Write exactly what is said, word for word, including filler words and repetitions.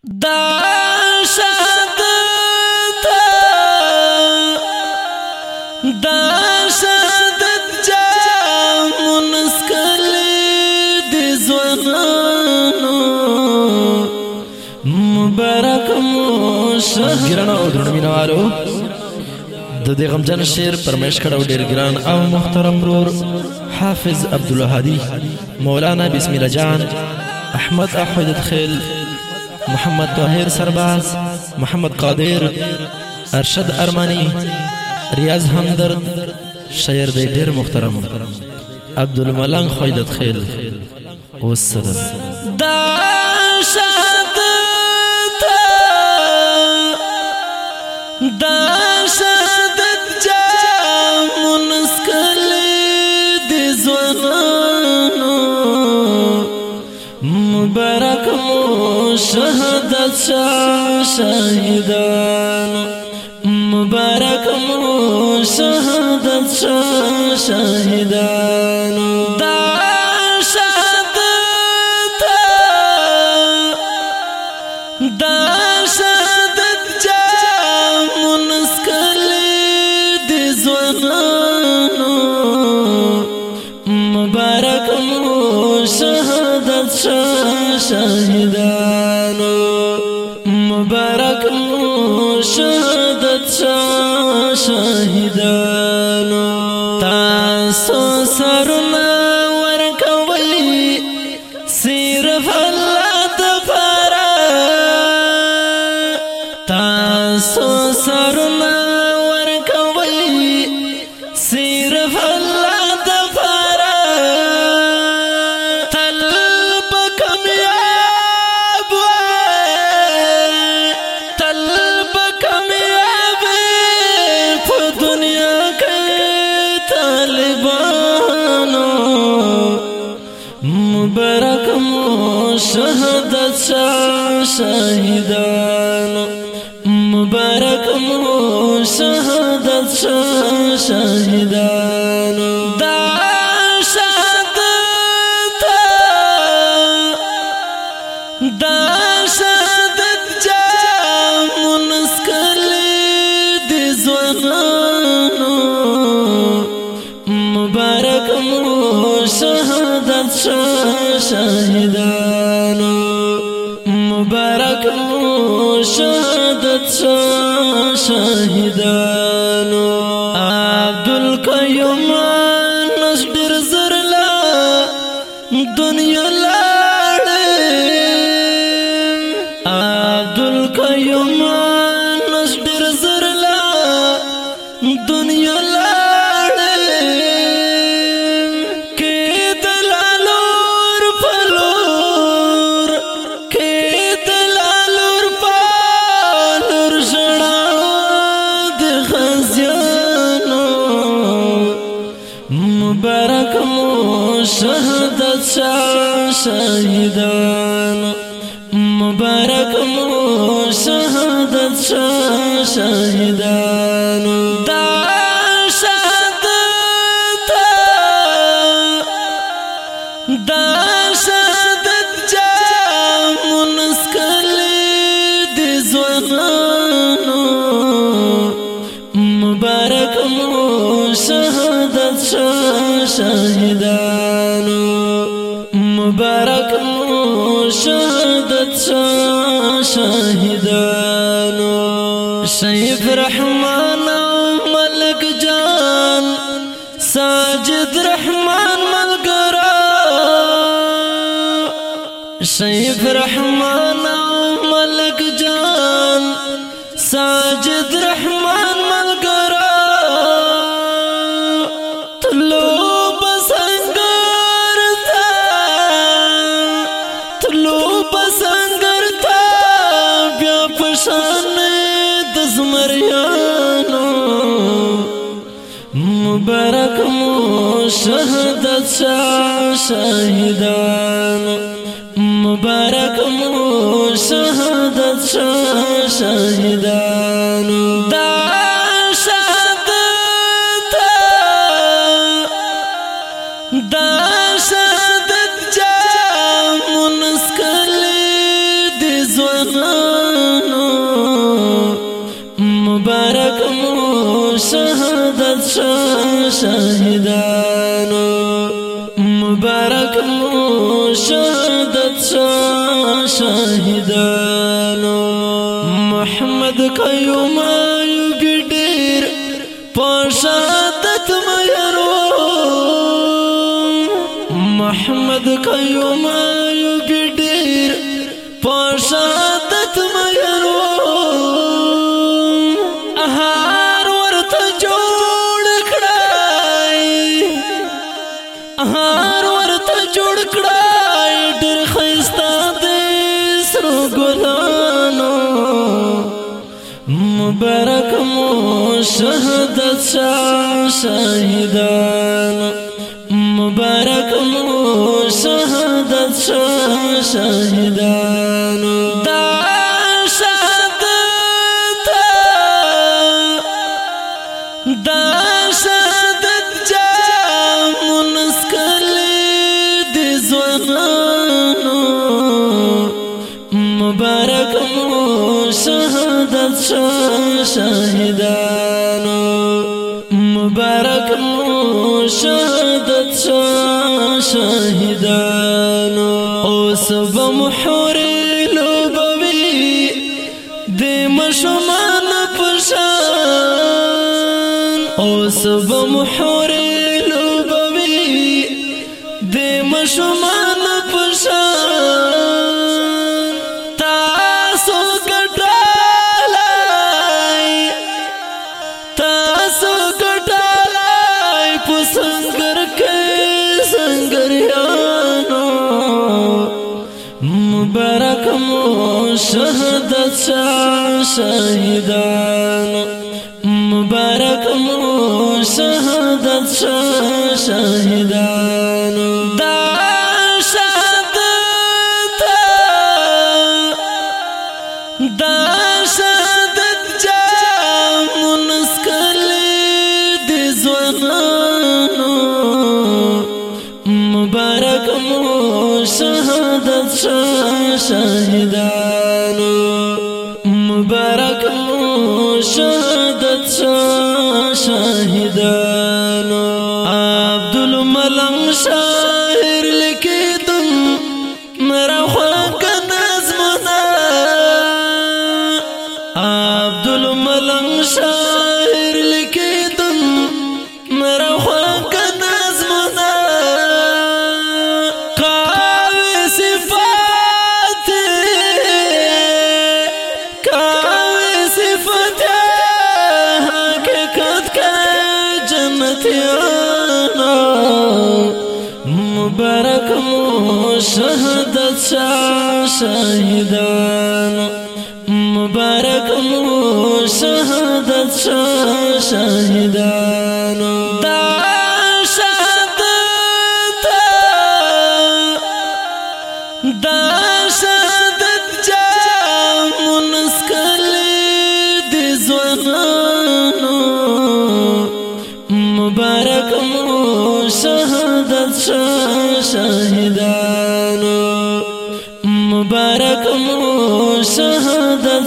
دا شهادت دا شهادت جامون اسکلی دی زوانانو مبارک مو شهادت ګرانو او درنو مینوالو د دې غمجن شعر پرمیش کړو ډیر ګران او محترم رور حافظ عبدالهادي مولانا بسم الله جان احمد احمد خیل محمد طاهر سرباز محمد قادر ارشد ارمانی ریاض همدرد شاعر دی ډیر محترم عبدالملنگ خویدت خیل والسلام. دا شهادت دا شهادت جامون اسکلی دی زوانانو مبارک مو شهادت شاهدانو مبارک مو شهادت شاهدانو دا شهادت دا شهادت جامون اسکلی دی زوانانو مبارک مو شهادت شاهدانو مبارک مو شهادت شاهدانو تاسو سرنا ورکوي صرف الله دپاره تاسو سرنا ورکوي صرف الله دپاره تل به کامیاب تل به کامیاب په دنیا کې طالبانو مبارک مو شهادت شاهدانو مبارک مو شهادت شاهدانو دا شهادت دا شهادت جامون اسکلی دی زوانانو مبارک مو شهادت شاهدانو مبارک مو شهادت شاهدانو عبدالقیوم نس ډیر زر لا دنیا لاړم عبدالقیوم نس ډیر زر لا دنیا لاړم کې دلالور پلور کې دلالور پلور ژړا د غزیانو مبارک مو شهادت شاهدانو مبارک مو شهادت شاهدانو دا شهادت دا شهادت جامون اسکلی دی زوانانو مبارک مو شهادت شاهدانو مبارک مو شهادت شاهدانو شیف رحمان ملک جان ساجد رحمان ملګرا شیف رحمان ملک جان ساجد رحمان ملګرا تلو بسنگر تا تلو بسنگر تا بیا پشان د زمریانو مبارک مو شهادت شاهدانو مبارک مو شهادت شاهدانو دا شهادت دا شهادت جامون اسکلی دی زوانانو ځوانانو مبارک مو شهادت شهیدانو مبارک مو شهادت شهیدانو محمد قیوم ایوبی ډیر په شهادت مېرو محمد قیوم ایوبی ډیر په شهادت مېرو هر ورته جوړ کړای هر ورته جوړ کړای ډېر ښایسته دې سرو ګلانو مبارک مو شهادت شهیدانو مبارک مو شهادت شهیدانو دا شهادت دا شهادت جامون اسکلی دی ځوانانو مبارک مو شهادت شهیدانو مبارک مو شهادت شهیدانو اوس به محورې لوبوي د ماشومان په شان اوس به محورې لوبوي د ماشومان په شان تاسو ګټلای تاسو ګټلای په سنگر کې سنگریانو مبارک مو شهادت شهیدانو مبارک مو شهادت شهیدانو دا شهادت دا شهادت جامون اسکلی دی ځوانانو مبارک مو شهادت شهیدانو مبارک مو شهادت شهیدانو عبدالملنګ شاعر لیکیدم مرا خوږ نظمونه عبدالملنګ شاعر لیکیدم مرا خوږ نظمونه کاوی صفات کاوی صفات حقیقت کا جنتیانا مبارک مو شهادت شهیدانو مبارک مو شهادت شهیدانو دا شهادت دا شهادت جامون اسکلی دی ځوانانو مبارک مو شهادت شهیدانو مبارک مو شهادت